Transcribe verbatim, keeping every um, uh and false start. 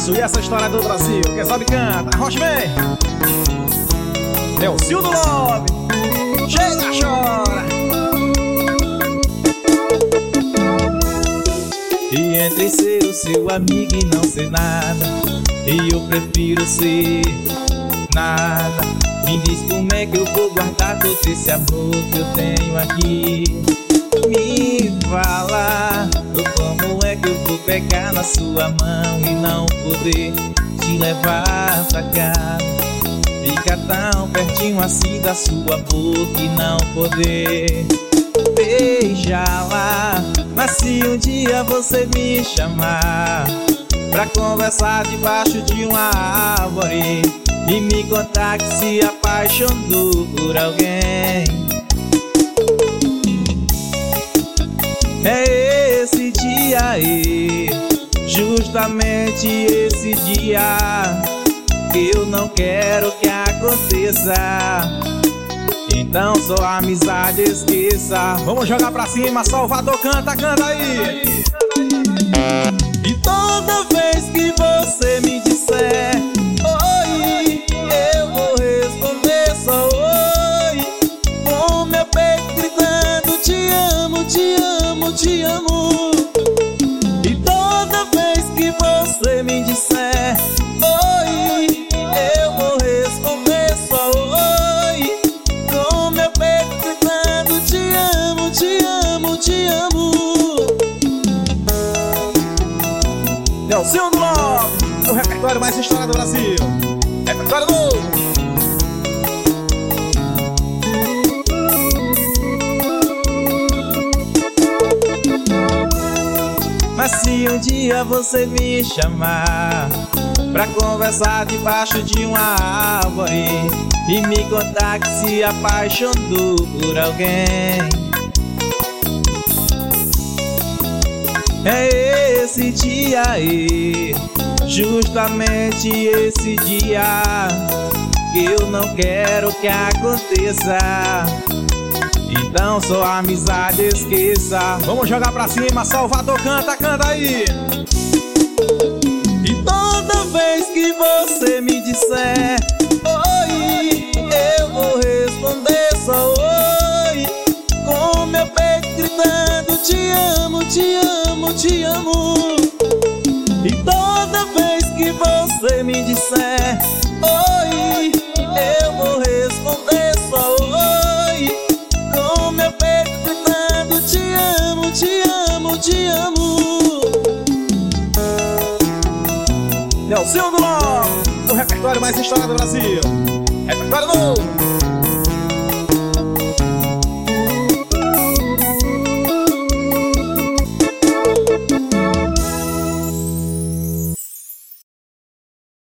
sucesso e essa história do Brasil. Quem sabe canta, Rocha vem. É o Sil do Love. Chega, chora. E entre ser o seu amigo e não ser nada, e eu prefiro ser nada. Me diz como é que eu vou guardar todo esse amor que eu tenho aqui. Me fala como é que eu vou pegar na sua mão e não poder te levar pra cá. Ficar tão pertinho assim da sua boca e não poder beijá-la. Mas se um dia você me chamar pra conversar debaixo de uma árvore e me contar que se apaixonou por alguém, é esse dia aí, justamente esse dia, que eu não quero que aconteça. Então só a amizade esqueça. Vamos jogar pra cima, Salvador, canta, canta aí. E toda vez que você me disser oi, eu vou responder só oi, com meu peito gritando te amo, te amo, te amo. E toda vez que você me disser oi, eu vou responder só oi, com meu peito gritando te amo, te amo, te amo. É o Sil do Love, o repertório mais estourado do Brasil. Repertório novo. Mas se um dia você me chamar pra conversar debaixo de uma árvore e me contar que se apaixonou por alguém, é esse dia aí, justamente esse dia, que eu não quero que aconteça. Então só a amizade esqueça. Vamos jogar pra cima, Salvador, canta, canta aí. E toda vez que você me disser oi, eu vou responder só oi, com meu peito gritando te amo, te amo, te amo. E toda vez que você me disser oi, eu vou responder só oi, com meu peito gritando te amo, te amo, te amo. É o Sil do Love, o repertório mais estourado do Brasil. Repertório novo.